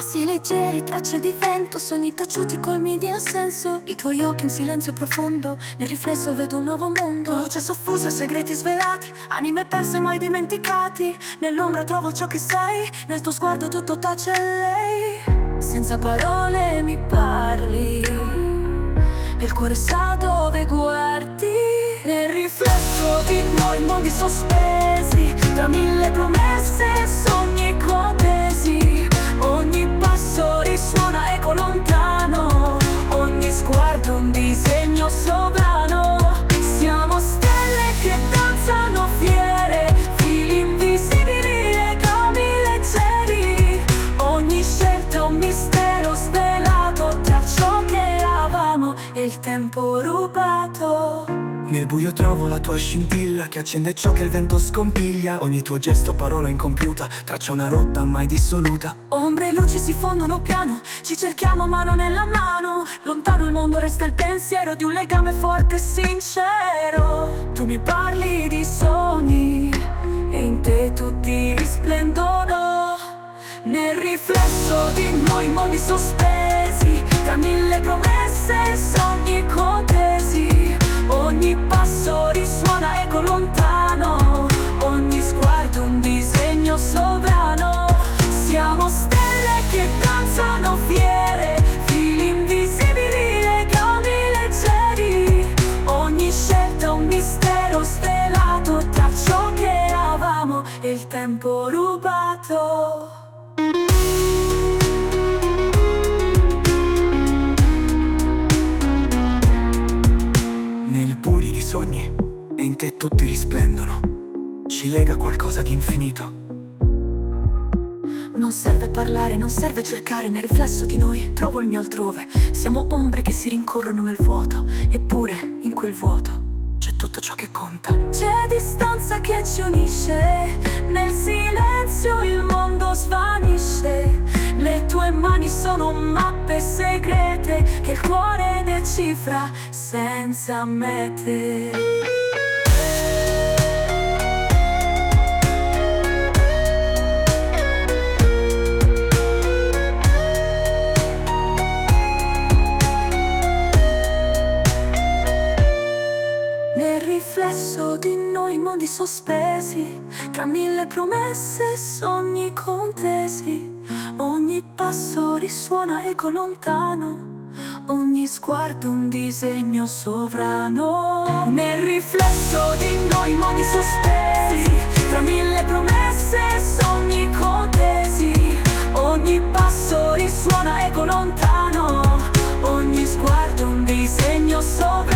Passi leggeri, tracce di vento, sogni taciuti colmi di assenso. I tuoi occhi in silenzio profondo, nel riflesso vedo un nuovo mondo. Luce soffusa, segreti svelati, anime perse mai dimenticati. Nell'ombra trovo ciò che sei, nel tuo sguardo tutto tace lei. Senza parole mi parli, e il cuore sa dove guardi. Nel riflesso di noi mondi sospesi, tra mille promesse e sogni contesi. Ogni passo risuona eco lontano, ogni sguardo un disegno sovrano. Siamo stelle che danzano fiere, fili invisibili, legami leggeri. Ogni scelta un mistero svelato tra ciò che eravamo e il tempo rubato. Nel buio trovo la tua scintilla che accende ciò che il vento scompiglia. Ogni tuo gesto, parola incompiuta, traccia una rotta mai dissoluta. Ombre e luci si fondono piano, ci cerchiamo mano nella mano. Lontano il mondo resta il pensiero di un legame forte e sincero. Tu mi parli di sogni e in te tutti risplendono. Nel riflesso di noi mondi sospesi, tra mille promesse e sogni contesi. Ogni passo risuona eco lontano, ogni sguardo un disegno sovrano. Siamo stelle che danzano fiere, fili invisibili, legami leggeri. Ogni scelta un mistero svelato tra ciò che eravamo e il tempo rubato. Sogni e in te tutti risplendono, ci lega qualcosa di infinito. Non serve parlare, non serve cercare, nel riflesso di noi trovo il mio altrove. Siamo ombre che si rincorrono nel vuoto, eppure in quel vuoto c'è tutto ciò che conta. C'è distanza che ci unisce, nel silenzio il mondo svanisce. Le tue mani sono mappe segrete che il cuore decifra senza mete. Nel riflesso di noi mondi sospesi, tra mille promesse e sogni contesi. Ogni passo risuona eco lontano, ogni sguardo un disegno sovrano. Nel riflesso di noi mondi sospesi, tra mille promesse e sogni contesi. Ogni passo risuona eco lontano, ogni sguardo un disegno sovrano.